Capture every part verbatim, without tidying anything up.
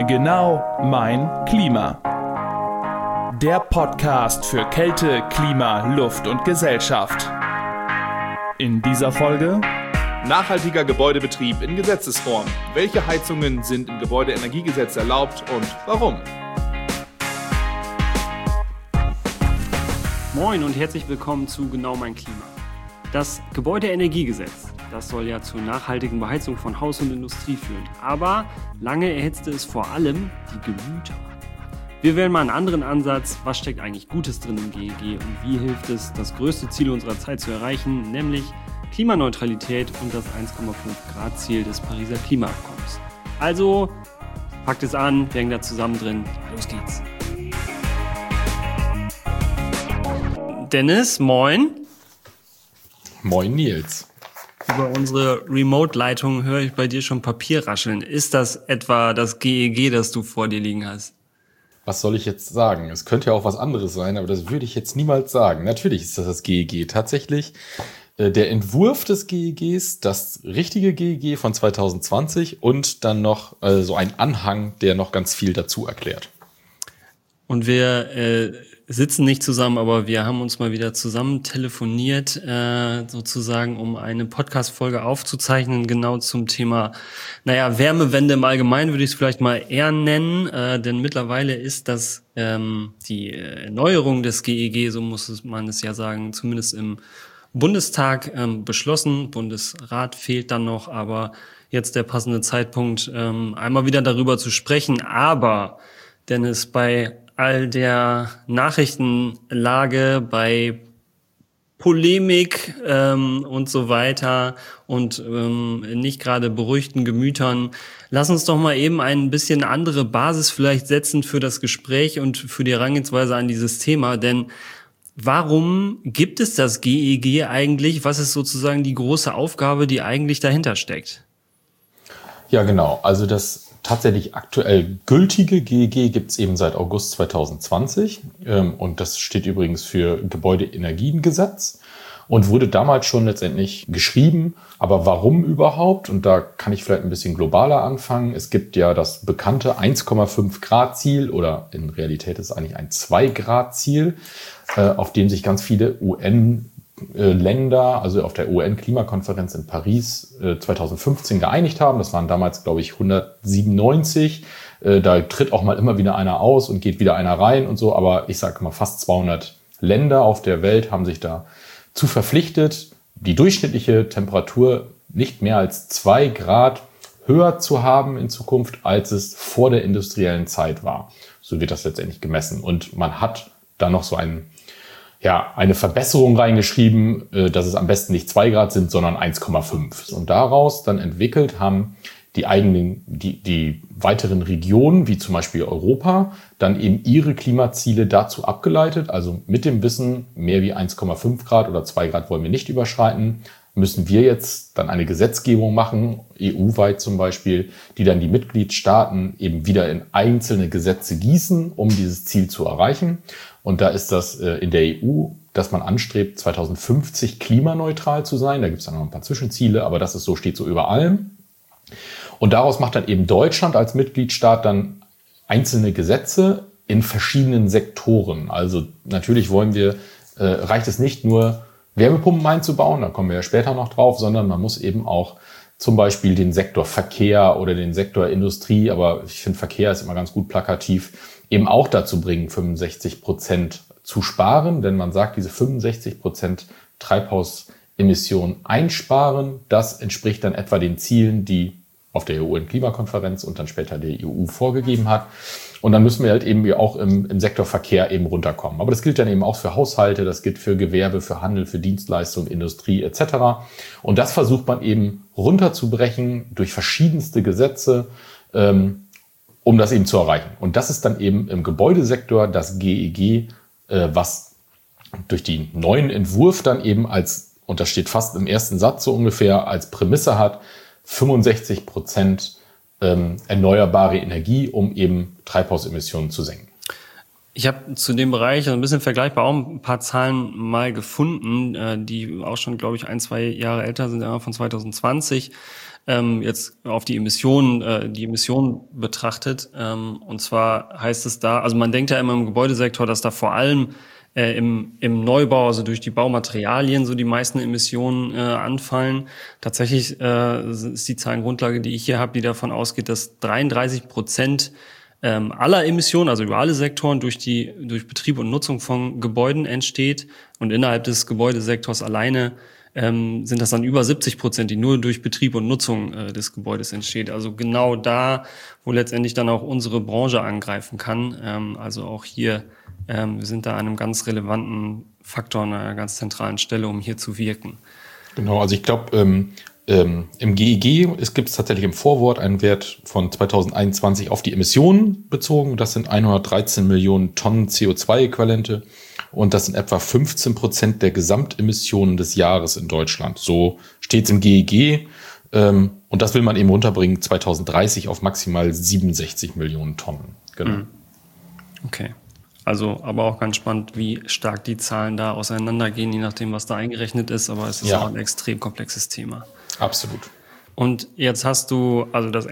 Genau mein Klima. Der Podcast für Kälte, Klima, Luft und Gesellschaft. In dieser Folge: Nachhaltiger Gebäudebetrieb in Gesetzesform. Welche Heizungen sind im Gebäudeenergiegesetz erlaubt und warum? Moin und herzlich willkommen zu Genau mein Klima. Das Gebäudeenergiegesetz, das soll ja zur nachhaltigen Beheizung von Haus und Industrie führen. Aber lange erhitzte es vor allem die Gemüter. Wir wählen mal einen anderen Ansatz. Was steckt eigentlich Gutes drin im G E G und wie hilft es, das größte Ziel unserer Zeit zu erreichen, nämlich Klimaneutralität und das eins Komma fünf Grad Ziel des Pariser Klimaabkommens. Also, packt es an, wir hängen da zusammen drin. Los geht's. Dennis, moin. Moin Nils. Über unsere Remote-Leitung höre ich bei dir schon Papier rascheln. Ist das etwa das G E G, das du vor dir liegen hast? Was soll ich jetzt sagen? Es könnte ja auch was anderes sein, aber das würde ich jetzt niemals sagen. Natürlich ist das das G E G. Tatsächlich äh, der Entwurf des G E Gs, das richtige G E G von zwanzig zwanzig und dann noch äh, so ein Anhang, der noch ganz viel dazu erklärt. Und wir äh, sitzen nicht zusammen, aber wir haben uns mal wieder zusammen telefoniert, äh, sozusagen, um eine Podcast-Folge aufzuzeichnen, genau zum Thema, naja, Wärmewende im Allgemeinen würde ich es vielleicht mal eher nennen, äh, denn mittlerweile ist das ähm, die Erneuerung des G E G, so muss man es ja sagen, zumindest im Bundestag ähm, beschlossen. Bundesrat fehlt dann noch, aber jetzt der passende Zeitpunkt, ähm, einmal wieder darüber zu sprechen. Aber, Dennis, bei all der Nachrichtenlage, bei Polemik ähm, und so weiter und ähm, nicht gerade beruhigten Gemütern, lass uns doch mal eben ein bisschen andere Basis vielleicht setzen für das Gespräch und für die Herangehensweise an dieses Thema. Denn warum gibt es das G E G eigentlich? Was ist sozusagen die große Aufgabe, die eigentlich dahinter steckt? Ja, genau. Also das tatsächlich aktuell gültige G E G gibt es eben seit August zwanzig zwanzig ähm, und das steht übrigens für Gebäudeenergiegesetz und wurde damals schon letztendlich geschrieben. Aber warum überhaupt? Und da kann ich vielleicht ein bisschen globaler anfangen. Es gibt ja das bekannte eins Komma fünf Grad Ziel oder in Realität ist es eigentlich ein zwei Grad Ziel, äh, auf dem sich ganz viele U N Länder, also auf der U N-Klimakonferenz in Paris äh, zwanzig fünfzehn geeinigt haben. Das waren damals, glaube ich, hundertsiebenundneunzig. Äh, da tritt auch mal immer wieder einer aus und geht wieder einer rein und so. Aber ich sage mal, fast zweihundert Länder auf der Welt haben sich da zu verpflichtet, die durchschnittliche Temperatur nicht mehr als zwei Grad höher zu haben in Zukunft, als es vor der industriellen Zeit war. So wird das letztendlich gemessen. Und man hat da noch so einen ja, eine Verbesserung reingeschrieben, dass es am besten nicht zwei Grad sind, sondern eins Komma fünf. Und daraus dann entwickelt haben die eigenen, die, die weiteren Regionen, wie zum Beispiel Europa, dann eben ihre Klimaziele dazu abgeleitet. Also mit dem Wissen, mehr wie eins Komma fünf Grad oder zwei Grad wollen wir nicht überschreiten, müssen wir jetzt dann eine Gesetzgebung machen, E U-weit zum Beispiel, die dann die Mitgliedstaaten eben wieder in einzelne Gesetze gießen, um dieses Ziel zu erreichen. Und da ist das äh, in der E U, dass man anstrebt, zwanzig fünfzig klimaneutral zu sein. Da gibt es dann noch ein paar Zwischenziele, aber das ist so, steht so über allem. Und daraus macht dann eben Deutschland als Mitgliedstaat dann einzelne Gesetze in verschiedenen Sektoren. Also natürlich wollen wir, äh, reicht es nicht nur, Wärmepumpen einzubauen, da kommen wir ja später noch drauf, sondern man muss eben auch zum Beispiel den Sektor Verkehr oder den Sektor Industrie, aber ich finde Verkehr ist immer ganz gut plakativ, eben auch dazu bringen, fünfundsechzig Prozent zu sparen, denn man sagt, diese fünfundsechzig Prozent Treibhausemissionen einsparen, das entspricht dann etwa den Zielen, die auf der U N-Klimakonferenz und dann später der E U vorgegeben hat. Und dann müssen wir halt eben auch im, im Sektor Verkehr eben runterkommen. Aber das gilt dann eben auch für Haushalte, das gilt für Gewerbe, für Handel, für Dienstleistungen, Industrie et cetera. Und das versucht man eben runterzubrechen durch verschiedenste Gesetze, ähm, um das eben zu erreichen. Und das ist dann eben im Gebäudesektor das G E G, äh, was durch den neuen Entwurf dann eben als, und das steht fast im ersten Satz so ungefähr, als Prämisse hat, fünfundsechzig Prozent ähm, erneuerbare Energie, um eben Treibhausemissionen zu senken. Ich habe zu dem Bereich ein bisschen vergleichbar auch ein paar Zahlen mal gefunden, die auch schon, glaube ich, ein, zwei Jahre älter sind, von zwanzig zwanzig. ähm, jetzt auf die Emissionen, äh, die Emissionen betrachtet. Ähm, und zwar heißt es da, also man denkt ja immer im Gebäudesektor, dass da vor allem äh, im, im Neubau, also durch die Baumaterialien, so die meisten Emissionen äh, anfallen. Tatsächlich äh, ist die Zahlengrundlage, die ich hier habe, die davon ausgeht, dass dreiunddreißig Prozent ähm, aller Emissionen, also über alle Sektoren, durch die durch Betrieb und Nutzung von Gebäuden entsteht. Und innerhalb des Gebäudesektors alleine ähm, sind das dann über siebzig Prozent, die nur durch Betrieb und Nutzung äh, des Gebäudes entsteht. Also genau da, wo letztendlich dann auch unsere Branche angreifen kann. Ähm, also auch hier, ähm, wir sind da an einem ganz relevanten Faktor, an einer ganz zentralen Stelle, um hier zu wirken. Genau, also ich glaube, ähm, ähm, im G E G es gibt es tatsächlich im Vorwort einen Wert von zweitausendeinundzwanzig auf die Emissionen bezogen. Das sind hundertdreizehn Millionen Tonnen C O zwei Äquivalente. Und das sind etwa fünfzehn Prozent der Gesamtemissionen des Jahres in Deutschland. So steht es im G E G. Ähm, und das will man eben runterbringen, zweitausenddreißig auf maximal siebenundsechzig Millionen Tonnen. Genau. Okay. Also, aber auch ganz spannend, wie stark die Zahlen da auseinandergehen, je nachdem, was da eingerechnet ist. Aber es ist Ja. auch ein extrem komplexes Thema. Absolut. Und jetzt hast du, also das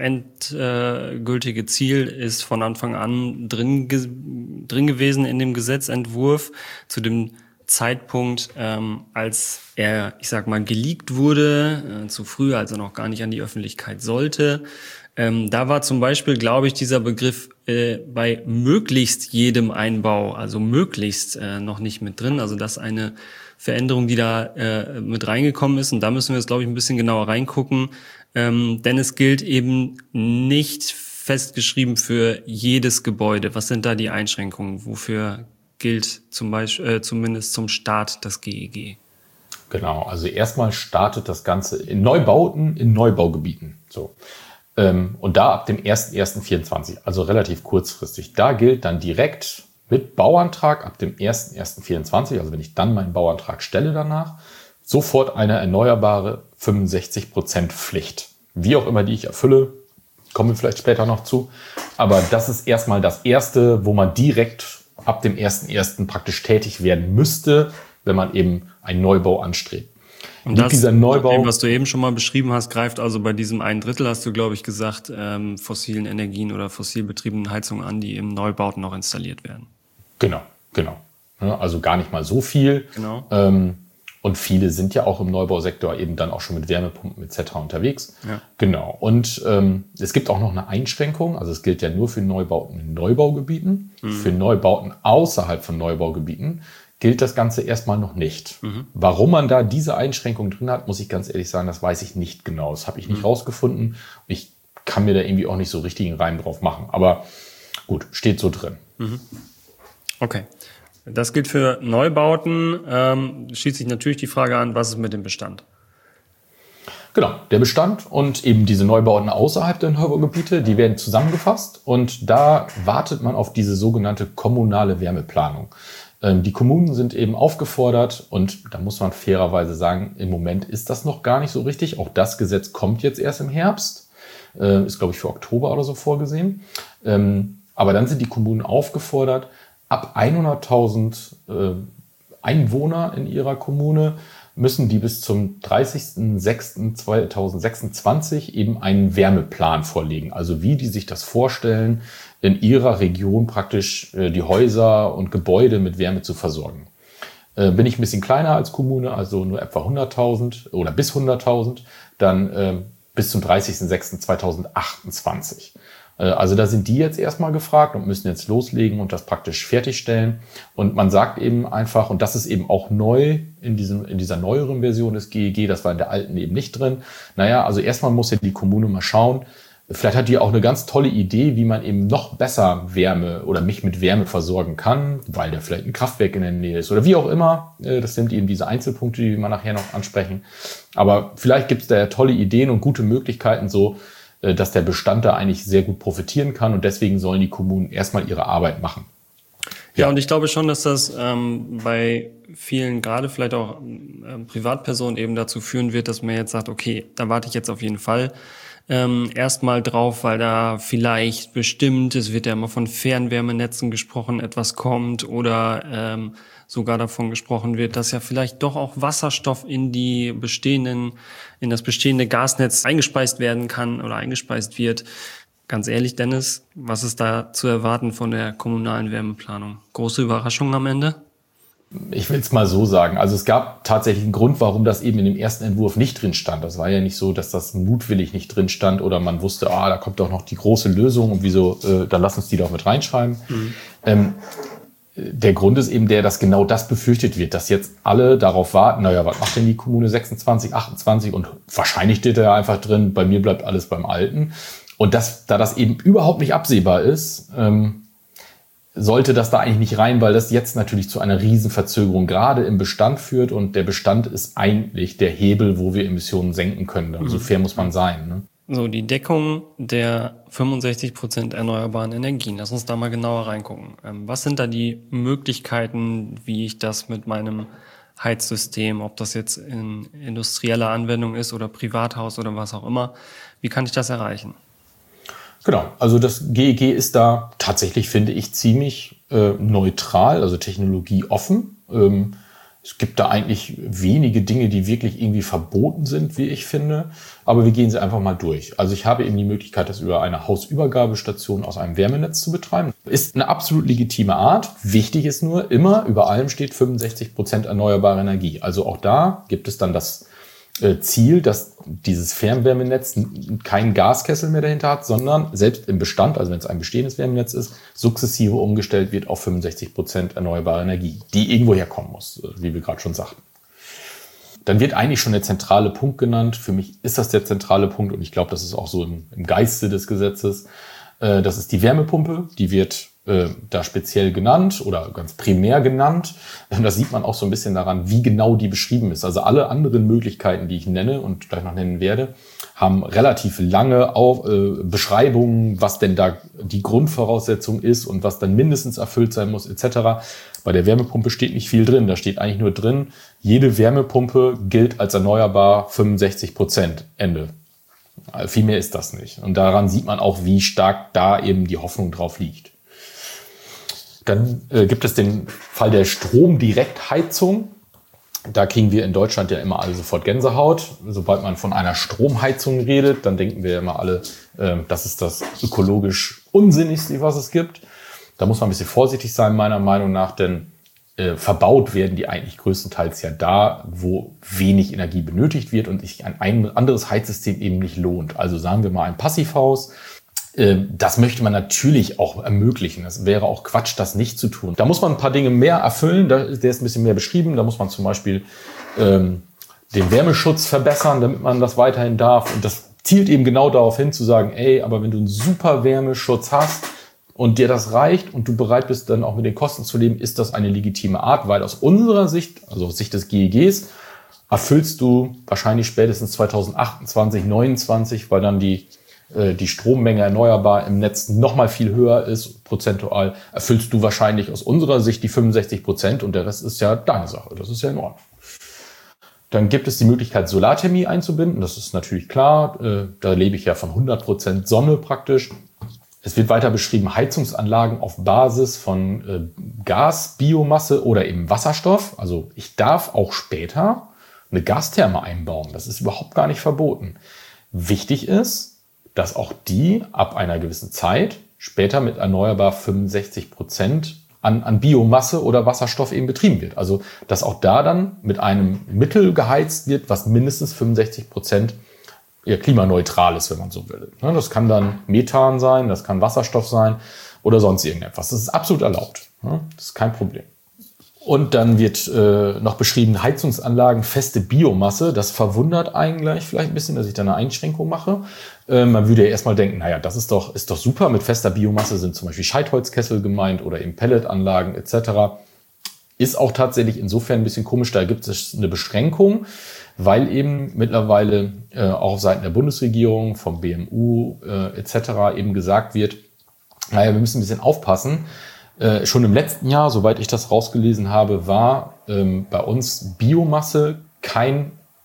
endgültige Ziel ist von Anfang an drin, ge drin gewesen in dem Gesetzentwurf zu dem Zeitpunkt, ähm, als er, ich sag mal, geleakt wurde, äh, zu früh, als er noch gar nicht an die Öffentlichkeit sollte. Ähm, da war zum Beispiel, glaube ich, dieser Begriff äh, bei möglichst jedem Einbau, also möglichst äh, noch nicht mit drin. Also das ist eine Veränderung, die da äh, mit reingekommen ist. Und da müssen wir jetzt, glaube ich, ein bisschen genauer reingucken. Ähm, denn es gilt eben nicht festgeschrieben für jedes Gebäude. Was sind da die Einschränkungen? Wofür gilt zum Beispiel, äh, zumindest zum Start das G E G? Genau, also erstmal startet das Ganze in Neubauten, in Neubaugebieten. So. Ähm, und da ab dem ersten ersten vierundzwanzig, also relativ kurzfristig. Da gilt dann direkt mit Bauantrag ab dem ersten ersten vierundzwanzig, also wenn ich dann meinen Bauantrag stelle danach, sofort eine erneuerbare fünfundsechzig Prozent Pflicht. Wie auch immer die ich erfülle, kommen wir vielleicht später noch zu. Aber das ist erstmal das Erste, wo man direkt ab dem ersten ersten praktisch tätig werden müsste, wenn man eben einen Neubau anstrebt. Und das, dieser Neubau, dem, was du eben schon mal beschrieben hast, greift also bei diesem ein Drittel, hast du, glaube ich, gesagt, ähm, fossilen Energien oder fossil betriebenen Heizungen an, die im Neubauten noch installiert werden. Genau, genau. Ja, also gar nicht mal so viel. Genau. Ähm, und viele sind ja auch im Neubausektor eben dann auch schon mit Wärmepumpen et cetera unterwegs. Ja. Genau. Und ähm, es gibt auch noch eine Einschränkung. Also es gilt ja nur für Neubauten in Neubaugebieten. Mhm. Für Neubauten außerhalb von Neubaugebieten gilt das Ganze erstmal noch nicht. Mhm. Warum man da diese Einschränkung drin hat, muss ich ganz ehrlich sagen, das weiß ich nicht genau. Das habe ich nicht mhm. rausgefunden. Ich kann mir da irgendwie auch nicht so richtig einen Reim drauf machen. Aber gut, steht so drin. Mhm. Okay. Das gilt für Neubauten. Ähm, schließt sich natürlich die Frage an, was ist mit dem Bestand? Genau, der Bestand und eben diese Neubauten außerhalb der Neubaugebiete, die werden zusammengefasst. Und da wartet man auf diese sogenannte kommunale Wärmeplanung. Die Kommunen sind eben aufgefordert und da muss man fairerweise sagen, im Moment ist das noch gar nicht so richtig. Auch das Gesetz kommt jetzt erst im Herbst, ist glaube ich für Oktober oder so vorgesehen. Aber dann sind die Kommunen aufgefordert, ab hunderttausend Einwohner in ihrer Kommune müssen die bis zum dreißigsten sechsten zweitausendsechsundzwanzig eben einen Wärmeplan vorlegen. Also wie die sich das vorstellen, in ihrer Region praktisch äh, die Häuser und Gebäude mit Wärme zu versorgen. Äh, bin ich ein bisschen kleiner als Kommune, also nur etwa hunderttausend oder bis hunderttausend, dann äh, bis zum dreißigsten sechsten zweitausendachtundzwanzig. Äh, also da sind die jetzt erstmal gefragt und müssen jetzt loslegen und das praktisch fertigstellen. Und man sagt eben einfach, und das ist eben auch neu in, diesem, in dieser neueren Version des G E G, das war in der alten eben nicht drin. Naja, also erstmal muss ja die Kommune mal schauen, vielleicht hat die auch eine ganz tolle Idee, wie man eben noch besser Wärme oder mich mit Wärme versorgen kann, weil da vielleicht ein Kraftwerk in der Nähe ist oder wie auch immer. Das sind eben diese Einzelpunkte, die wir nachher noch ansprechen. Aber vielleicht gibt es da ja tolle Ideen und gute Möglichkeiten so, dass der Bestand da eigentlich sehr gut profitieren kann und deswegen sollen die Kommunen erstmal ihre Arbeit machen. Ja, und ich glaube schon, dass das ähm, bei vielen, gerade vielleicht auch ähm, Privatpersonen eben dazu führen wird, dass man jetzt sagt, okay, da warte ich jetzt auf jeden Fall ähm, erstmal drauf, weil da vielleicht bestimmt, es wird ja immer von Fernwärmenetzen gesprochen, etwas kommt oder ähm, sogar davon gesprochen wird, dass ja vielleicht doch auch Wasserstoff in die bestehenden, in das bestehende Gasnetz eingespeist werden kann oder eingespeist wird. Ganz ehrlich, Dennis, was ist da zu erwarten von der kommunalen Wärmeplanung? Große Überraschung am Ende? Ich will es mal so sagen. Also es gab tatsächlich einen Grund, warum das eben in dem ersten Entwurf nicht drin stand. Das war ja nicht so, dass das mutwillig nicht drin stand oder man wusste, ah, da kommt doch noch die große Lösung und wieso, äh, dann lass uns die doch mit reinschreiben. Mhm. Ähm, der Grund ist eben der, dass genau das befürchtet wird, dass jetzt alle darauf warten, naja, was macht denn die Kommune sechsundzwanzig, achtundzwanzig und wahrscheinlich steht da ja einfach drin, bei mir bleibt alles beim Alten. Und das, da das eben überhaupt nicht absehbar ist, ähm, sollte das da eigentlich nicht rein, weil das jetzt natürlich zu einer Riesenverzögerung gerade im Bestand führt und der Bestand ist eigentlich der Hebel, wo wir Emissionen senken können. So fair muss man sein. Ne? So, die Deckung der fünfundsechzig Prozent erneuerbaren Energien. Lass uns da mal genauer reingucken. Ähm, was sind da die Möglichkeiten, wie ich das mit meinem Heizsystem, ob das jetzt in industrieller Anwendung ist oder Privathaus oder was auch immer, wie kann ich das erreichen? Genau, also das G E G ist da tatsächlich, finde ich, ziemlich äh, neutral, also technologieoffen. Ähm, es gibt da eigentlich wenige Dinge, die wirklich irgendwie verboten sind, wie ich finde. Aber wir gehen sie einfach mal durch. Also ich habe eben die Möglichkeit, das über eine Hausübergabestation aus einem Wärmenetz zu betreiben. Ist eine absolut legitime Art. Wichtig ist nur, immer über allem steht fünfundsechzig Prozent erneuerbare Energie. Also auch da gibt es dann das Ziel, dass dieses Fernwärmenetz keinen Gaskessel mehr dahinter hat, sondern selbst im Bestand, also wenn es ein bestehendes Wärmenetz ist, sukzessive umgestellt wird auf fünfundsechzig Prozent erneuerbare Energie, die irgendwo herkommen muss, wie wir gerade schon sagten. Dann wird eigentlich schon der zentrale Punkt genannt. Für mich ist das der zentrale Punkt und ich glaube, das ist auch so im, im Geiste des Gesetzes. Das ist die Wärmepumpe, die wird äh, da speziell genannt oder ganz primär genannt. Das sieht man auch so ein bisschen daran, wie genau die beschrieben ist. Also alle anderen Möglichkeiten, die ich nenne und gleich noch nennen werde, haben relativ lange Auf, äh, Beschreibungen, was denn da die Grundvoraussetzung ist und was dann mindestens erfüllt sein muss et cetera. Bei der Wärmepumpe steht nicht viel drin. Da steht eigentlich nur drin, jede Wärmepumpe gilt als erneuerbar fünfundsechzig Prozent. Ende. Also viel mehr ist das nicht. Und daran sieht man auch, wie stark da eben die Hoffnung drauf liegt. Dann äh, gibt es den Fall der Stromdirektheizung. Da kriegen wir in Deutschland ja immer alle sofort Gänsehaut. Sobald man von einer Stromheizung redet, dann denken wir immer alle, äh, das ist das ökologisch Unsinnigste, was es gibt. Da muss man ein bisschen vorsichtig sein, meiner Meinung nach, denn äh, verbaut werden die eigentlich größtenteils ja da, wo wenig Energie benötigt wird und sich ein, ein anderes Heizsystem eben nicht lohnt. Also sagen wir mal ein Passivhaus. Das möchte man natürlich auch ermöglichen. Das wäre auch Quatsch, das nicht zu tun. Da muss man ein paar Dinge mehr erfüllen. Der ist ein bisschen mehr beschrieben. Da muss man zum Beispiel ähm, den Wärmeschutz verbessern, damit man das weiterhin darf. Und das zielt eben genau darauf hin, zu sagen, ey, aber wenn du einen super Wärmeschutz hast und dir das reicht und du bereit bist, dann auch mit den Kosten zu leben, ist das eine legitime Art, weil aus unserer Sicht, also aus Sicht des G E Gs, erfüllst du wahrscheinlich spätestens zweitausendachtundzwanzig, neunundzwanzig, weil dann die die Strommenge erneuerbar im Netz noch mal viel höher ist, prozentual, erfüllst du wahrscheinlich aus unserer Sicht die fünfundsechzig Prozent und der Rest ist ja deine Sache. Das ist ja in Ordnung. Dann gibt es die Möglichkeit, Solarthermie einzubinden. Das ist natürlich klar. Da lebe ich ja von hundert Prozent Sonne praktisch. Es wird weiter beschrieben, Heizungsanlagen auf Basis von Gas, Biomasse oder eben Wasserstoff. Also ich darf auch später eine Gastherme einbauen. Das ist überhaupt gar nicht verboten. Wichtig ist, dass auch die ab einer gewissen Zeit später mit erneuerbar fünfundsechzig Prozent an, an Biomasse oder Wasserstoff eben betrieben wird. Also dass auch da dann mit einem Mittel geheizt wird, was mindestens fünfundsechzig Prozent ja, klimaneutral ist, wenn man so will. Das kann dann Methan sein, das kann Wasserstoff sein oder sonst irgendetwas. Das ist absolut erlaubt. Das ist kein Problem. Und dann wird äh, noch beschrieben, Heizungsanlagen, feste Biomasse. Das verwundert eigentlich vielleicht ein bisschen, dass ich da eine Einschränkung mache. Äh, man würde ja erstmal denken, naja, das ist doch, ist doch super. Mit fester Biomasse sind zum Beispiel Scheitholzkessel gemeint oder eben Pelletanlagen et cetera. Ist auch tatsächlich insofern ein bisschen komisch. Da gibt es eine Beschränkung, weil eben mittlerweile äh, auch auf Seiten der Bundesregierung, vom B M U äh, et cetera eben gesagt wird, naja, wir müssen ein bisschen aufpassen. Äh, schon im letzten Jahr, soweit ich das rausgelesen habe, war ähm, bei uns Biomasse kein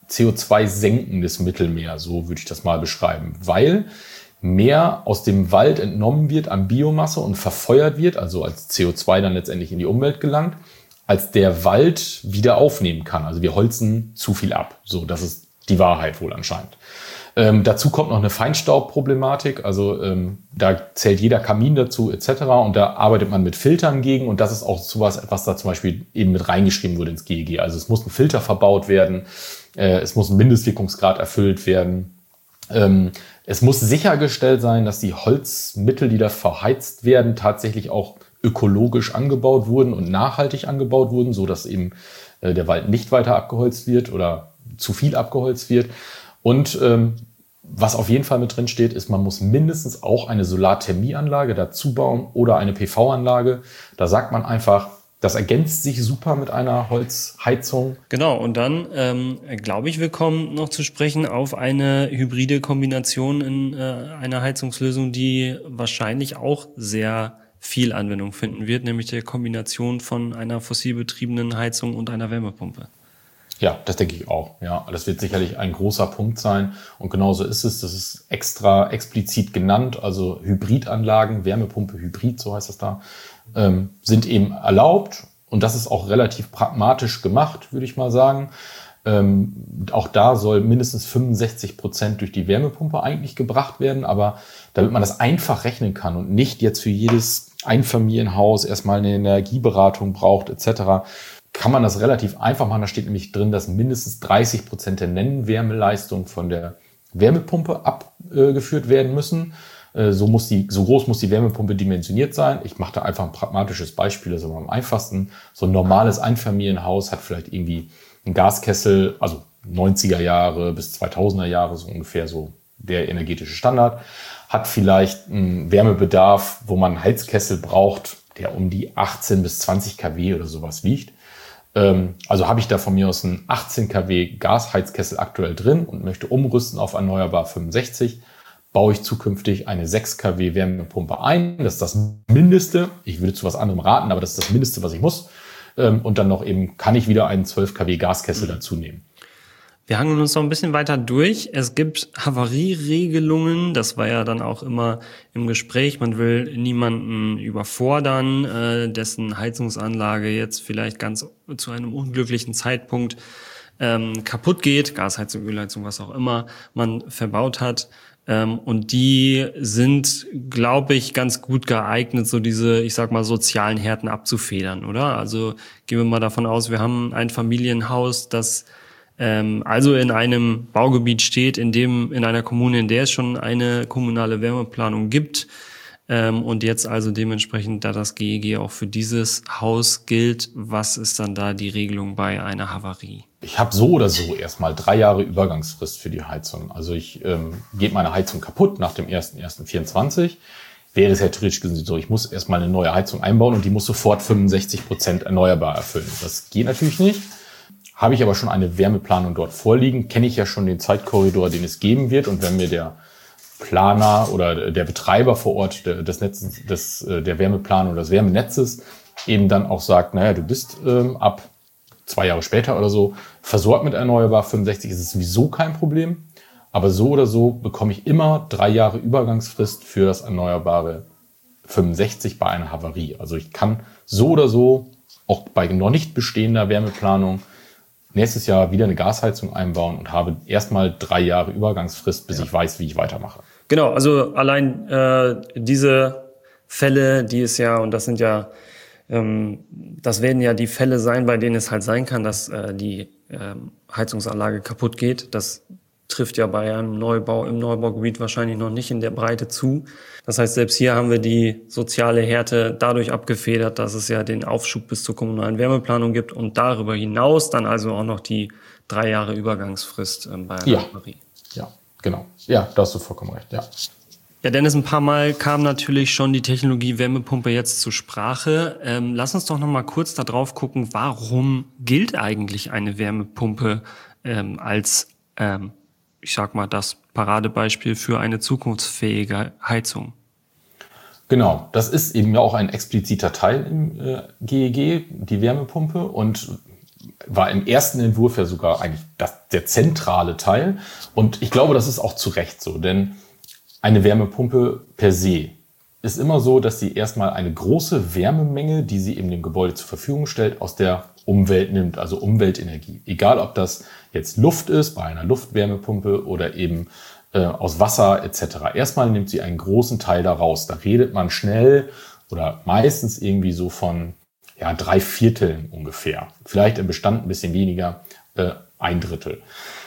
C O zwei senkendes Mittel mehr, so würde ich das mal beschreiben, weil mehr aus dem Wald entnommen wird an Biomasse und verfeuert wird, also als C O zwei dann letztendlich in die Umwelt gelangt, als der Wald wieder aufnehmen kann. Also wir holzen zu viel ab. So, das ist die Wahrheit wohl anscheinend. Ähm, dazu kommt noch eine Feinstaubproblematik. Also ähm, da zählt jeder Kamin dazu et cetera. Und da arbeitet man mit Filtern gegen. Und das ist auch sowas, was da zum Beispiel eben mit reingeschrieben wurde ins G E G. Also es muss ein Filter verbaut werden. Äh, es muss ein Mindestwirkungsgrad erfüllt werden. Ähm, es muss sichergestellt sein, dass die Holzmittel, die da verheizt werden, tatsächlich auch ökologisch angebaut wurden und nachhaltig angebaut wurden, so dass eben äh, der Wald nicht weiter abgeholzt wird oder zu viel abgeholzt wird. Und ähm, was auf jeden Fall mit drin steht, ist, man muss mindestens auch eine Solarthermieanlage dazu bauen oder eine P V-Anlage. Da sagt man einfach, das ergänzt sich super mit einer Holzheizung. Genau, und dann ähm, glaube ich, wir kommen noch zu sprechen auf eine hybride Kombination in äh, einer Heizungslösung, die wahrscheinlich auch sehr viel Anwendung finden wird, nämlich der Kombination von einer fossilbetriebenen Heizung und einer Wärmepumpe. Ja, das denke ich auch. Ja, das wird sicherlich ein großer Punkt sein. Und genauso ist es. Das ist extra explizit genannt. Also Hybridanlagen, Wärmepumpe, Hybrid, so heißt das da, ähm, sind eben erlaubt. Und das ist auch relativ pragmatisch gemacht, würde ich mal sagen. Ähm, auch da soll mindestens fünfundsechzig Prozent durch die Wärmepumpe eigentlich gebracht werden. Aber damit man das einfach rechnen kann und nicht jetzt für jedes Einfamilienhaus erstmal eine Energieberatung braucht et cetera, kann man das relativ einfach machen. Da steht nämlich drin, dass mindestens dreißig Prozent der Nennwärmeleistung von der Wärmepumpe abgeführt werden müssen. So, muss die, so groß muss die Wärmepumpe dimensioniert sein. Ich mache da einfach ein pragmatisches Beispiel, das ist aber am einfachsten. So ein normales Einfamilienhaus hat vielleicht irgendwie einen Gaskessel, also neunziger Jahre bis zweitausender Jahre, so ungefähr so der energetische Standard, hat vielleicht einen Wärmebedarf, wo man einen Heizkessel braucht, der um die achtzehn bis zwanzig Kilowatt oder sowas wiegt. Also habe ich da von mir aus einen achtzehn Kilowatt Gasheizkessel aktuell drin und möchte umrüsten auf erneuerbar fünfundsechzig, baue ich zukünftig eine sechs Kilowatt Wärmepumpe ein. Das ist das Mindeste. Ich würde zu was anderem raten, aber das ist das Mindeste, was ich muss. Und dann noch eben kann ich wieder einen zwölf Kilowatt Gaskessel dazu nehmen. Wir hangeln uns noch ein bisschen weiter durch. Es gibt Havarieregelungen, das war ja dann auch immer im Gespräch. Man will niemanden überfordern, äh, dessen Heizungsanlage jetzt vielleicht ganz zu einem unglücklichen Zeitpunkt ähm, kaputt geht, Gasheizung, Ölheizung, was auch immer man verbaut hat. Ähm, und die sind, glaube ich, ganz gut geeignet, so diese, ich sag mal, sozialen Härten abzufedern, oder? Also gehen wir mal davon aus, wir haben ein Familienhaus, das also in einem Baugebiet steht, in dem, in einer Kommune, in der es schon eine kommunale Wärmeplanung gibt, und jetzt also dementsprechend, da das G E G auch für dieses Haus gilt, was ist dann da die Regelung bei einer Havarie? Ich habe so oder so erstmal drei Jahre Übergangsfrist für die Heizung. Also ich ähm, gebe meine Heizung kaputt nach dem ersten ersten vierundzwanzig. Wäre es ja theoretisch so, ich muss erstmal eine neue Heizung einbauen und die muss sofort fünfundsechzig Prozent erneuerbar erfüllen. Das geht natürlich nicht. Habe ich aber schon eine Wärmeplanung dort vorliegen, kenne ich ja schon den Zeitkorridor, den es geben wird. Und wenn mir der Planer oder der Betreiber vor Ort des Netzes, des, der Wärmeplanung oder des Wärmenetzes eben dann auch sagt, naja, du bist ähm, ab zwei Jahre später oder so versorgt mit erneuerbar fünfundsechzig, ist es sowieso kein Problem. Aber so oder so bekomme ich immer drei Jahre Übergangsfrist für das erneuerbare fünfundsechzig bei einer Havarie. Also ich kann so oder so auch bei noch nicht bestehender Wärmeplanung nächstes Jahr wieder eine Gasheizung einbauen und habe erstmal drei Jahre Übergangsfrist, bis ja. ich weiß, wie ich weitermache. Genau, also allein äh, diese Fälle, die es ja, und das sind ja, ähm, das werden ja die Fälle sein, bei denen es halt sein kann, dass äh, die ähm, Heizungsanlage kaputt geht. Das trifft ja bei einem Neubau im Neubaugebiet wahrscheinlich noch nicht in der Breite zu. Das heißt, selbst hier haben wir die soziale Härte dadurch abgefedert, dass es ja den Aufschub bis zur kommunalen Wärmeplanung gibt und darüber hinaus dann also auch noch die drei Jahre Übergangsfrist ähm, bei einer ja. Havarie. Ja, genau. Ja, da hast du vollkommen recht, ja. Ja, Dennis, ein paar Mal kam natürlich schon die Technologie Wärmepumpe jetzt zur Sprache. Ähm, lass uns doch noch mal kurz da drauf gucken, warum gilt eigentlich eine Wärmepumpe ähm, als ähm, ich sag mal, das Paradebeispiel für eine zukunftsfähige Heizung. Genau, das ist eben ja auch ein expliziter Teil im äh, G E G, die Wärmepumpe. Und war im ersten Entwurf ja sogar eigentlich das, der zentrale Teil. Und ich glaube, das ist auch zu Recht so, denn eine Wärmepumpe per se ist immer so, dass sie erstmal eine große Wärmemenge, die sie eben dem Gebäude zur Verfügung stellt, aus der Umwelt nimmt, also Umweltenergie. Egal, ob das jetzt Luft ist, bei einer Luftwärmepumpe oder eben äh, aus Wasser et cetera. Erstmal nimmt sie einen großen Teil da raus. Da redet man schnell oder meistens irgendwie so von ja, drei Vierteln ungefähr. Vielleicht im Bestand ein bisschen weniger, äh, ein Drittel.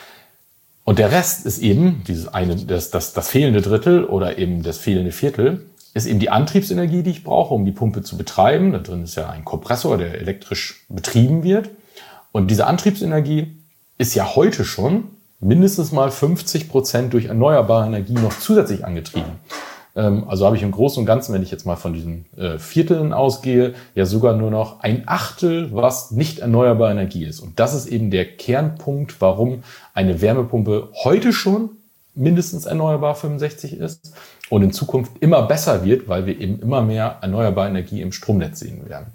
Und der Rest ist eben dieses eine, das, das, das fehlende Drittel oder eben das fehlende Viertel, ist eben die Antriebsenergie, die ich brauche, um die Pumpe zu betreiben. Da drin ist ja ein Kompressor, der elektrisch betrieben wird. Und diese Antriebsenergie ist ja heute schon mindestens mal fünfzig Prozent durch erneuerbare Energie noch zusätzlich angetrieben. Ähm, also habe ich im Großen und Ganzen, wenn ich jetzt mal von diesen äh, Vierteln ausgehe, ja sogar nur noch ein Achtel, was nicht erneuerbare Energie ist. Und das ist eben der Kernpunkt, warum eine Wärmepumpe heute schon mindestens erneuerbar fünfundsechzig ist und in Zukunft immer besser wird, weil wir eben immer mehr erneuerbare Energie im Stromnetz sehen werden.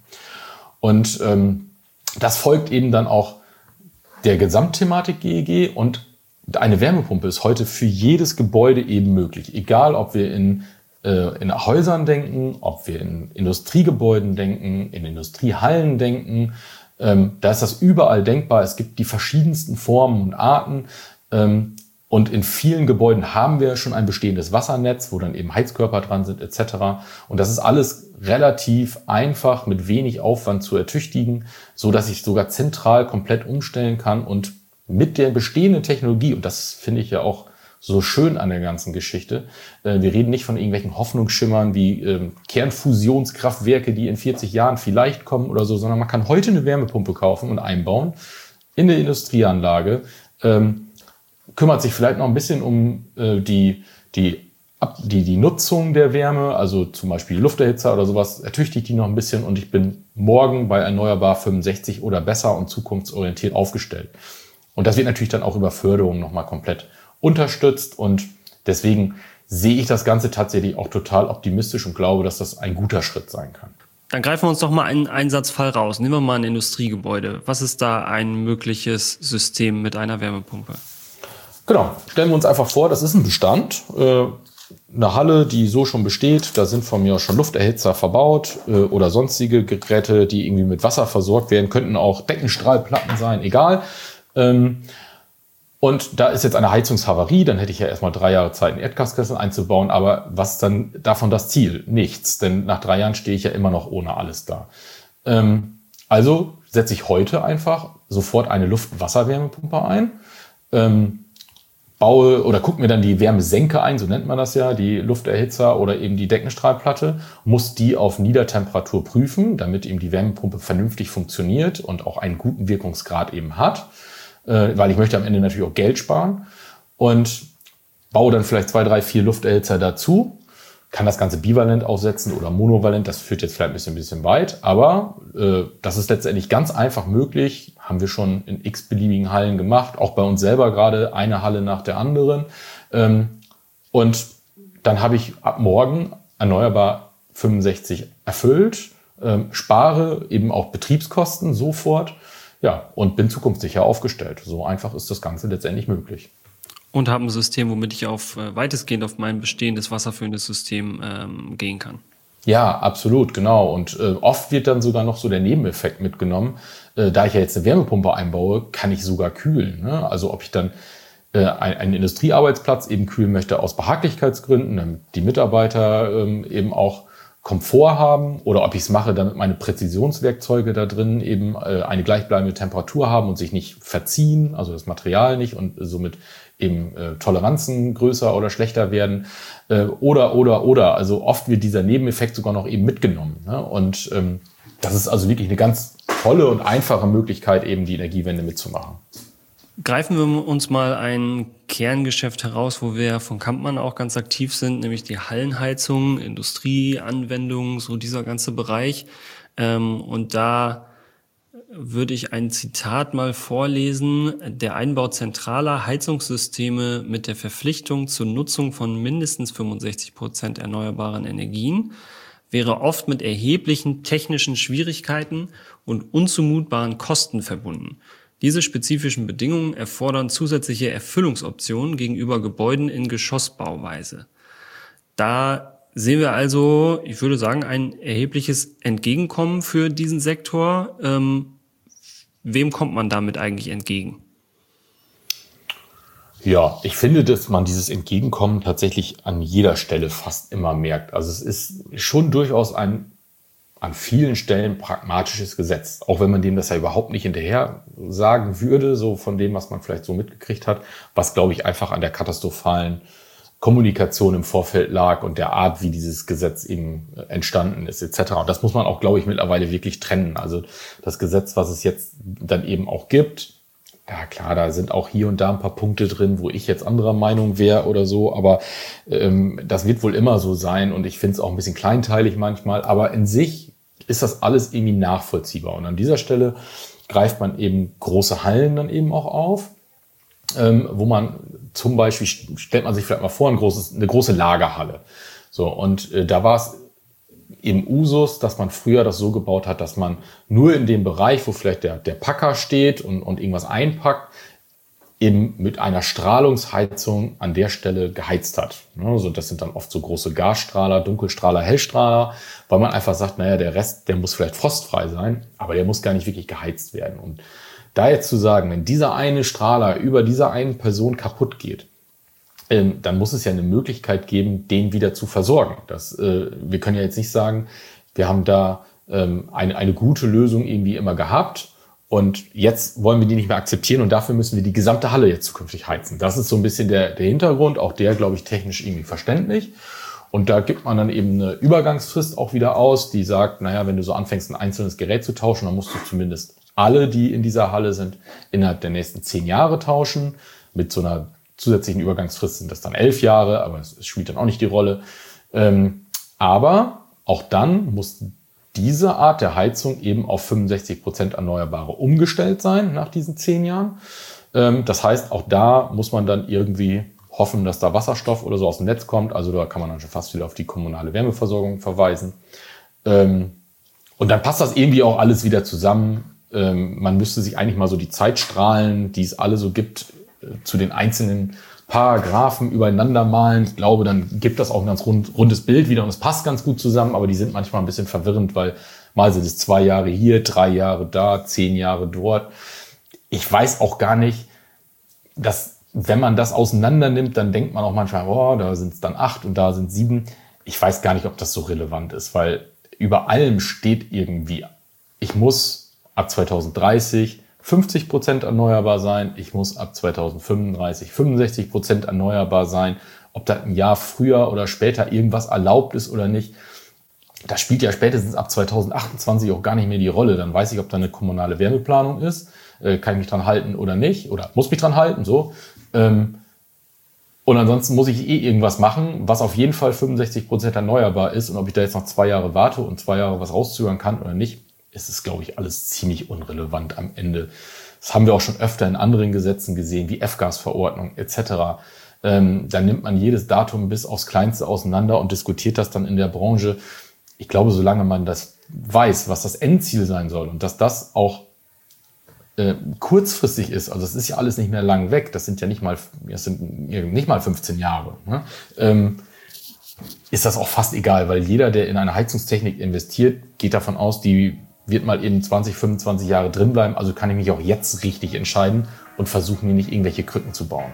Und ähm, das folgt eben dann auch der Gesamtthematik G E G und eine Wärmepumpe ist heute für jedes Gebäude eben möglich. Egal, ob wir in, äh, in Häusern denken, ob wir in Industriegebäuden denken, in Industriehallen denken. Ähm, da ist das überall denkbar. Es gibt die verschiedensten Formen und Arten. Ähm, Und in vielen Gebäuden haben wir schon ein bestehendes Wassernetz, wo dann eben Heizkörper dran sind et cetera. Und das ist alles relativ einfach mit wenig Aufwand zu ertüchtigen, so dass ich sogar zentral komplett umstellen kann und mit der bestehenden Technologie, und das finde ich ja auch so schön an der ganzen Geschichte, äh, wir reden nicht von irgendwelchen Hoffnungsschimmern wie äh, Kernfusionskraftwerke, die in vierzig Jahren vielleicht kommen oder so, sondern man kann heute eine Wärmepumpe kaufen und einbauen in eine Industrieanlage, ähm, kümmert sich vielleicht noch ein bisschen um äh, die, die, ab, die, die Nutzung der Wärme, also zum Beispiel Lufterhitzer oder sowas, ertüchtigt die noch ein bisschen und ich bin morgen bei erneuerbar fünfundsechzig oder besser und zukunftsorientiert aufgestellt. Und das wird natürlich dann auch über Förderung nochmal komplett unterstützt und deswegen sehe ich das Ganze tatsächlich auch total optimistisch und glaube, dass das ein guter Schritt sein kann. Dann greifen wir uns doch mal einen Einsatzfall raus. Nehmen wir mal ein Industriegebäude. Was ist da ein mögliches System mit einer Wärmepumpe? Genau, stellen wir uns einfach vor, das ist ein Bestand, äh, eine Halle, die so schon besteht, da sind von mir aus schon Lufterhitzer verbaut äh, oder sonstige Geräte, die irgendwie mit Wasser versorgt werden, könnten auch Deckenstrahlplatten sein, egal. Ähm, und da ist jetzt eine Heizungshavarie, dann hätte ich ja erstmal drei Jahre Zeit, einen Erdgaskessel einzubauen, aber was ist dann davon das Ziel? Nichts, denn nach drei Jahren stehe ich ja immer noch ohne alles da. Ähm, also setze ich heute einfach sofort eine Luft-Wasser-Wärmepumpe ein, ähm, baue oder gucke mir dann die Wärmesenke ein, so nennt man das ja, die Lufterhitzer oder eben die Deckenstrahlplatte, muss die auf Niedertemperatur prüfen, damit eben die Wärmepumpe vernünftig funktioniert und auch einen guten Wirkungsgrad eben hat, äh, weil ich möchte am Ende natürlich auch Geld sparen und baue dann vielleicht zwei, drei, vier Lufterhitzer dazu, kann das Ganze bivalent aufsetzen oder monovalent, das führt jetzt vielleicht ein bisschen, ein bisschen weit, aber äh, das ist letztendlich ganz einfach möglich, haben wir schon in x-beliebigen Hallen gemacht, auch bei uns selber gerade eine Halle nach der anderen. Ähm, und dann habe ich ab morgen erneuerbar fünfundsechzig erfüllt, ähm, spare eben auch Betriebskosten sofort, ja, und bin zukunftssicher aufgestellt. So einfach ist das Ganze letztendlich möglich. Und habe ein System, womit ich auf äh, weitestgehend auf mein bestehendes wasserführendes System ähm, gehen kann. Ja, absolut, genau. Und äh, oft wird dann sogar noch so der Nebeneffekt mitgenommen. Äh, da ich ja jetzt eine Wärmepumpe einbaue, kann ich sogar kühlen. Ne? Also ob ich dann äh, ein, einen Industriearbeitsplatz eben kühlen möchte aus Behaglichkeitsgründen, damit die Mitarbeiter ähm, eben auch Komfort haben, oder ob ich es mache, damit meine Präzisionswerkzeuge da drin eben äh, eine gleichbleibende Temperatur haben und sich nicht verziehen, also das Material nicht und somit eben äh, Toleranzen größer oder schlechter werden äh, oder, oder, oder. Also oft wird dieser Nebeneffekt sogar noch eben mitgenommen. Ne? Und ähm, das ist also wirklich eine ganz tolle und einfache Möglichkeit, eben die Energiewende mitzumachen. Greifen wir uns mal ein Kerngeschäft heraus, wo wir von Kampmann auch ganz aktiv sind, nämlich die Hallenheizung, Industrieanwendungen, so dieser ganze Bereich. Ähm, und da würde ich ein Zitat mal vorlesen. Der Einbau zentraler Heizungssysteme mit der Verpflichtung zur Nutzung von mindestens fünfundsechzig Prozent erneuerbaren Energien wäre oft mit erheblichen technischen Schwierigkeiten und unzumutbaren Kosten verbunden. Diese spezifischen Bedingungen erfordern zusätzliche Erfüllungsoptionen gegenüber Gebäuden in Geschossbauweise. Da sehen wir also, ich würde sagen, ein erhebliches Entgegenkommen für diesen Sektor. Ähm, wem kommt man damit eigentlich entgegen? Ja, ich finde, dass man dieses Entgegenkommen tatsächlich an jeder Stelle fast immer merkt. Also es ist schon durchaus ein an vielen Stellen pragmatisches Gesetz. Auch wenn man dem das ja überhaupt nicht hinterher sagen würde, so von dem, was man vielleicht so mitgekriegt hat, was, glaube ich, einfach an der katastrophalen Kommunikation im Vorfeld lag und der Art, wie dieses Gesetz eben entstanden ist, et cetera. Und das muss man auch, glaube ich, mittlerweile wirklich trennen. Also das Gesetz, was es jetzt dann eben auch gibt, ja klar, da sind auch hier und da ein paar Punkte drin, wo ich jetzt anderer Meinung wäre oder so, aber ähm, das wird wohl immer so sein und ich finde es auch ein bisschen kleinteilig manchmal, aber in sich ist das alles irgendwie nachvollziehbar. Und an dieser Stelle greift man eben große Hallen dann eben auch auf, ähm, wo man zum Beispiel, stellt man sich vielleicht mal vor, ein großes, eine große Lagerhalle. So, und äh, da war es im Usus, dass man früher das so gebaut hat, dass man nur in dem Bereich, wo vielleicht der, der Packer steht und, und irgendwas einpackt, eben mit einer Strahlungsheizung an der Stelle geheizt hat. Also das sind dann oft so große Gasstrahler, Dunkelstrahler, Hellstrahler, weil man einfach sagt, naja, der Rest, der muss vielleicht frostfrei sein, aber der muss gar nicht wirklich geheizt werden. Und da jetzt zu sagen, wenn dieser eine Strahler über dieser einen Person kaputt geht, ähm, dann muss es ja eine Möglichkeit geben, den wieder zu versorgen. Das, äh, wir können ja jetzt nicht sagen, wir haben da ähm, eine, eine gute Lösung irgendwie immer gehabt, und jetzt wollen wir die nicht mehr akzeptieren und dafür müssen wir die gesamte Halle jetzt zukünftig heizen. Das ist so ein bisschen der, der Hintergrund, auch der, glaube ich, technisch irgendwie verständlich. Und da gibt man dann eben eine Übergangsfrist auch wieder aus, die sagt, naja, wenn du so anfängst, ein einzelnes Gerät zu tauschen, dann musst du zumindest alle, die in dieser Halle sind, innerhalb der nächsten zehn Jahre tauschen. Mit so einer zusätzlichen Übergangsfrist sind das dann elf Jahre, aber es spielt dann auch nicht die Rolle. Ähm, aber auch dann muss diese Art der Heizung eben auf fünfundsechzig Prozent Erneuerbare umgestellt sein nach diesen zehn Jahren. Das heißt, auch da muss man dann irgendwie hoffen, dass da Wasserstoff oder so aus dem Netz kommt. Also da kann man dann schon fast wieder auf die kommunale Wärmeversorgung verweisen. Und dann passt das irgendwie auch alles wieder zusammen. Man müsste sich eigentlich mal so die Zeitstrahlen, die es alle so gibt, zu den einzelnen Paragraphen übereinander malen. Ich glaube, dann gibt das auch ein ganz rund, rundes Bild wieder und es passt ganz gut zusammen, aber die sind manchmal ein bisschen verwirrend, weil mal sind es zwei Jahre hier, drei Jahre da, zehn Jahre dort. Ich weiß auch gar nicht, dass, wenn man das auseinander nimmt, dann denkt man auch manchmal, oh, da sind es dann acht und da sind sieben. Ich weiß gar nicht, ob das so relevant ist, weil über allem steht irgendwie, ich muss ab zweitausenddreißig fünfzig Prozent erneuerbar sein. Ich muss ab zweitausendfünfunddreißig fünfundsechzig Prozent erneuerbar sein. Ob da ein Jahr früher oder später irgendwas erlaubt ist oder nicht, das spielt ja spätestens ab zweitausendachtundzwanzig auch gar nicht mehr die Rolle. Dann weiß ich, ob da eine kommunale Wärmeplanung ist. Äh, kann ich mich dran halten oder nicht? Oder muss mich dran halten, so. Ähm, und ansonsten muss ich eh irgendwas machen, was auf jeden Fall fünfundsechzig Prozent erneuerbar ist. Und ob ich da jetzt noch zwei Jahre warte und zwei Jahre was rauszögern kann oder nicht, ist es, glaube ich, alles ziemlich unrelevant am Ende. Das haben wir auch schon öfter in anderen Gesetzen gesehen, wie F-Gas-Verordnung et cetera. Ähm, da nimmt man jedes Datum bis aufs Kleinste auseinander und diskutiert das dann in der Branche. Ich glaube, solange man das weiß, was das Endziel sein soll und dass das auch äh, kurzfristig ist, also das ist ja alles nicht mehr lang weg, das sind ja nicht mal, das sind nicht mal fünfzehn Jahre, ne? ähm, ist das auch fast egal, weil jeder, der in eine Heizungstechnik investiert, geht davon aus, die wird mal eben zwanzig, fünfundzwanzig Jahre drin bleiben. Also kann ich mich auch jetzt richtig entscheiden und versuche mir nicht irgendwelche Krücken zu bauen.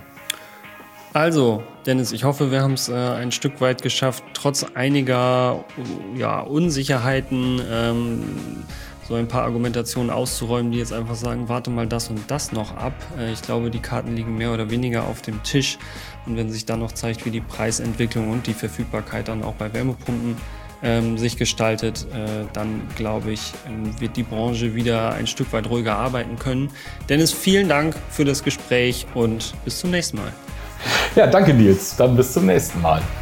Also, Dennis, ich hoffe, wir haben es äh, ein Stück weit geschafft, trotz einiger ja, Unsicherheiten ähm, so ein paar Argumentationen auszuräumen, die jetzt einfach sagen, warte mal das und das noch ab. Äh, ich glaube, die Karten liegen mehr oder weniger auf dem Tisch. Und wenn sich dann noch zeigt, wie die Preisentwicklung und die Verfügbarkeit dann auch bei Wärmepumpen ähm, sich gestaltet, äh, dann glaube ich, ähm, wird die Branche wieder ein Stück weit ruhiger arbeiten können. Dennis, vielen Dank für das Gespräch und bis zum nächsten Mal. Ja, danke Nils. Dann bis zum nächsten Mal.